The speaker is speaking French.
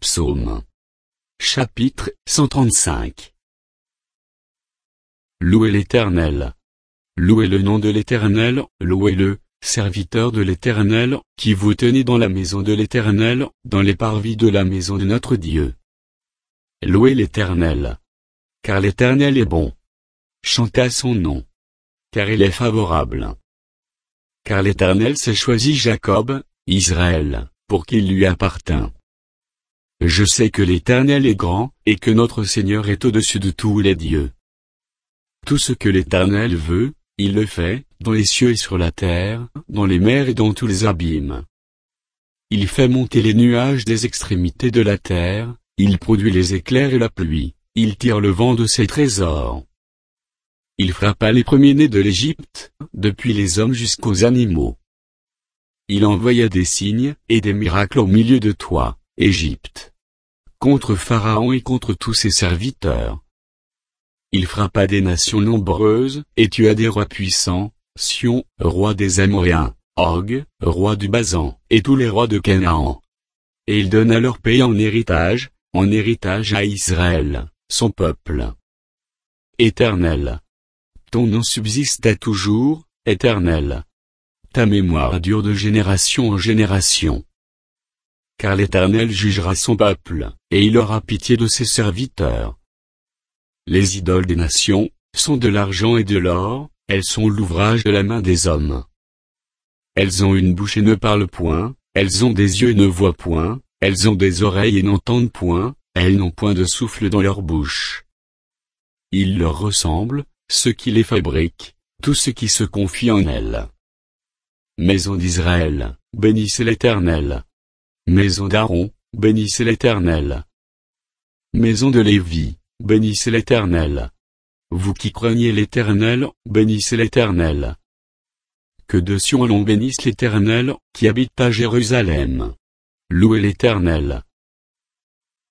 Psaume. Chapitre 135. Louez l'Éternel. Louez le nom de l'Éternel, louez-le, serviteurs de l'Éternel, qui vous tenez dans la maison de l'Éternel, dans les parvis de la maison de notre Dieu. Louez l'Éternel. Car l'Éternel est bon. Chantez à son nom. Car il est favorable. Car l'Éternel s'est choisi Jacob, Israël, pour qu'il lui appartînt. Je sais que l'Éternel est grand, et que notre Seigneur est au-dessus de tous les dieux. Tout ce que l'Éternel veut, il le fait, dans les cieux et sur la terre, dans les mers et dans tous les abîmes. Il fait monter les nuages des extrémités de la terre, il produit les éclairs et la pluie, il tire le vent de ses trésors. Il frappa les premiers-nés de l'Égypte, depuis les hommes jusqu'aux animaux. Il envoya des signes et des miracles au milieu de toi, Égypte, contre Pharaon et contre tous ses serviteurs. Il frappa des nations nombreuses, et tua des rois puissants, Sion, roi des Amoréens, Og, roi du Basan, et tous les rois de Canaan. Et il donna leur pays en héritage à Israël, son peuple. Éternel. Ton nom subsiste à toujours, Éternel. Ta mémoire dure de génération en génération. Car l'Éternel jugera son peuple, et il aura pitié de ses serviteurs. Les idoles des nations sont de l'argent et de l'or, elles sont l'ouvrage de la main des hommes. Elles ont une bouche et ne parlent point, elles ont des yeux et ne voient point, elles ont des oreilles et n'entendent point, elles n'ont point de souffle dans leur bouche. Ils leur ressemblent, ceux qui les fabriquent, tous ceux qui se confient en elles. Maison d'Israël, bénissez l'Éternel. Maison d'Aaron, bénissez l'Éternel. Maison de Lévi, bénissez l'Éternel. Vous qui craignez l'Éternel, bénissez l'Éternel. Que de Sion l'on bénisse l'Éternel, qui habite à Jérusalem. Louez l'Éternel.